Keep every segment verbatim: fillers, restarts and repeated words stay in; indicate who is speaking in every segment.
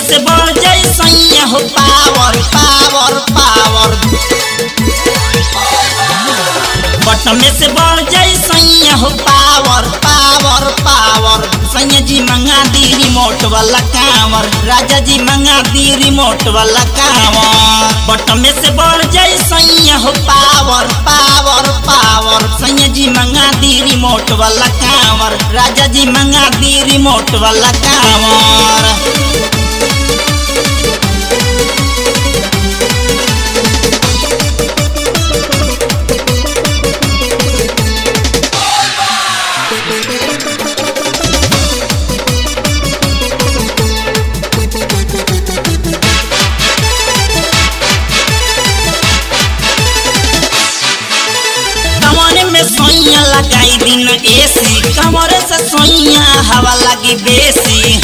Speaker 1: से बढ़ जाए सैया हो पावर पावर पावर बटन में से बढ़ जाए सैया हो पावर पावर पावर सैया जी मंगा दी रिमोट वाला कांवर राजा जी मंगा दी रिमोट वाला कांवर बटन में से बढ़ जाए सैया हो पावर पावर पावर सैया जी मंगा दी रिमोट वाला कांवर राजा जी मंगा दी रिमोट वाला कांवर। सोइया लगाई दिन एसी कमर से सोइया हवा लगी बेसी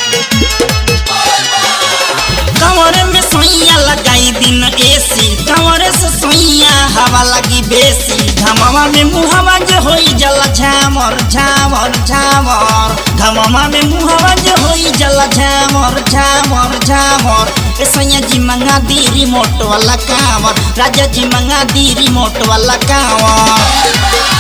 Speaker 1: कमर में सोइया लगाई दिन एसी कमर से सोइया हवा लगी बेसी घमवा में मुहवा जो होई जला झामर झामर झामर घमवा में मुहवा जो होई जला झामर झामर झामर सैया जी मंगा दी रिमोट वाला कांवर राजा जी मंगा दी रिमोट वाला कांवर।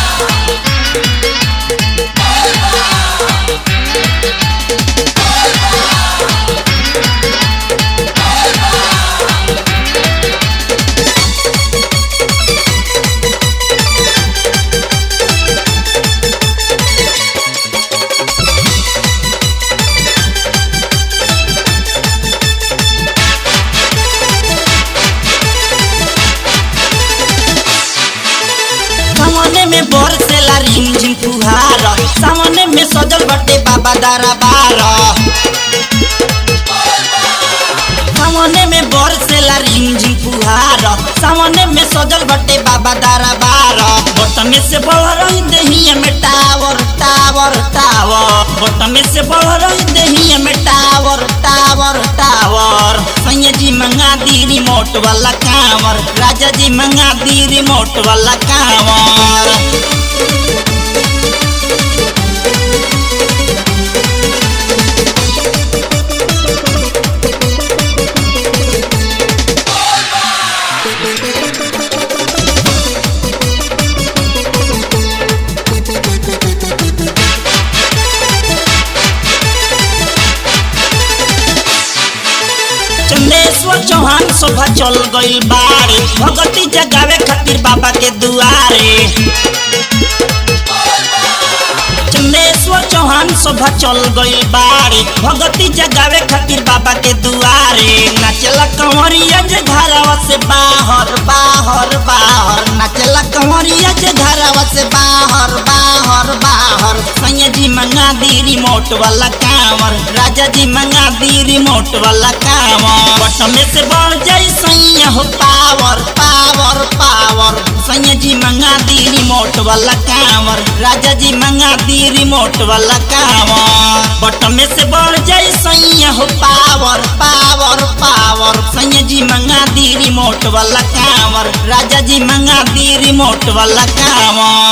Speaker 1: सामने में बरसेला रिमझिम फुहार सामने में सजल बटे बाबा दरबार सामने में बरसेला रिमझिम फुहार सामने में सजल बटे बाबा दरबार बटन में से बढ़ रही दहिया में टावर टावर टावर बटन में से बढ़ रही दहिया में टावर टावर टावर सैया जी मंगा दी रिमोट वाला कांवर राजा जी मंगा दी रिमोट वाला कांवर। चंदेश्वर चौहान शोभा चल गई बारे भगती जगावे खातिर बाबा के दुआरे चंदेश्वर चौहान शोभा चल गई बारे भगती जगावे खातिर बाबा के दुआरे नाचला कंवरिया जे घरवा से बाहर बाहर बाहर नाचला कंवरिया जे घरवा से बाहर बाहर बाहर सैया जी मंगा दी रिमोट वाला कांवर राजा जी मंगा दी रिमोट वाला कांवर बटन में से बढ़ जाए सैया हो पावर पावर पावर सैया जी मंगा दी रिमोट वाला कांवर राजा जी मंगा दी रिमोट वाला कांवर बटन में से बढ़ जाए सैया हो पावर पावर पावर सैया जी मंगा दी रिमोट वाला कांवर राजा जी मंगा दी रिमोट वाला कांवर।